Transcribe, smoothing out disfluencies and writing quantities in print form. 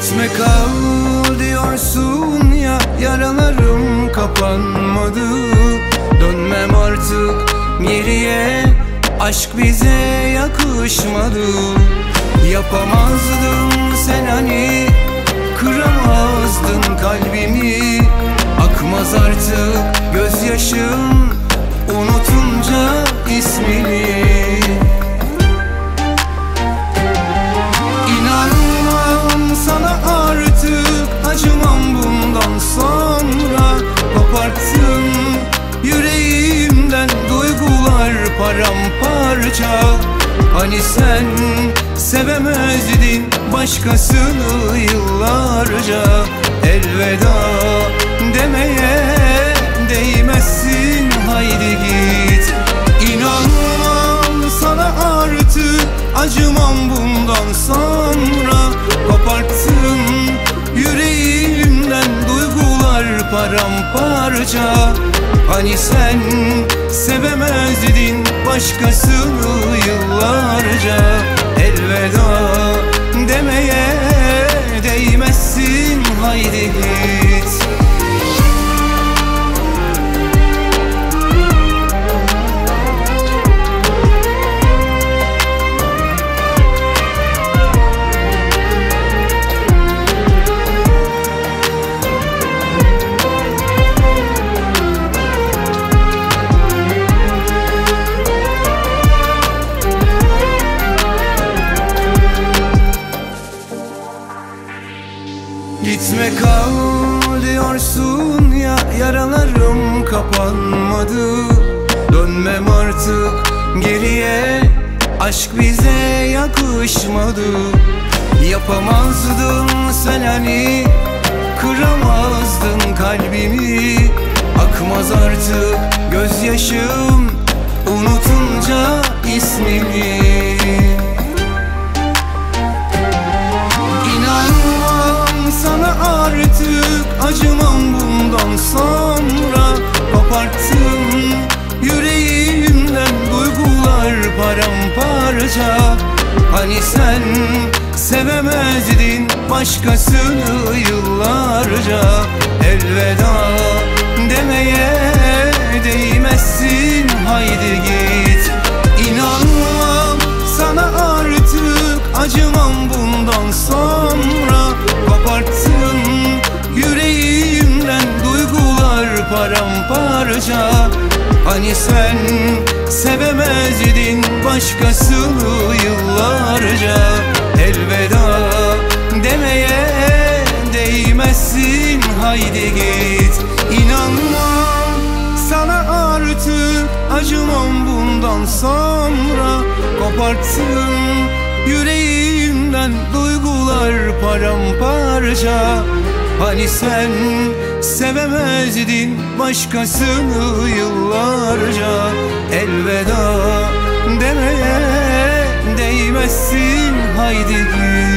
Gitme kal diyorsun ya, yaralarım kapanmadı. Dönmem artık geriye, aşk bize yakışmadı. Yapamazdın sen hani, kıramazdın kalbimi. Akmaz artık gözyaşım unutunca ismini. İnanmam sana artık, acımam bundan sonra. Koparttın yüreğimden duygular paramparça. Hani sen sevemezdin başkasını yıllarca. Elveda demeye değmezsin, haydi git. İnanmam sana artık, acımam bundan sonra. Koparttın yüreğimden duygular paramparça. Hani sen sevemezdin başkasını yıllarca. Elveda demeye değmezsin, haydi git. Gitme kal diyorsun ya, yaralarım kapanmadı. Dönmem artık geriye, aşk bize yakışmadı. Yapamazdın sen hani, kıramazdın kalbimi. Akmaz artık gözyaşım unutunca ismini. Sana artık acımam bundan sonra. Koparttın yüreğimden duygular paramparça. Hani sen sevemezdin başkasını yıllarca. Elveda demeye değmezsin, haydi git. İnanmam sana artık, acımam bundan sonra. Koparttın yüreğimden duygular paramparça. Hani sen sevemezdin başkasını yıllarca. Elveda demeye değmezsin, haydi git. İnanmam sana artık, acımam bundan sonra. Koparttın yüreğimden duygular paramparça. Hani sen sevemezdin başkasını yıllarca. Elveda demeye değmezsin, haydi git.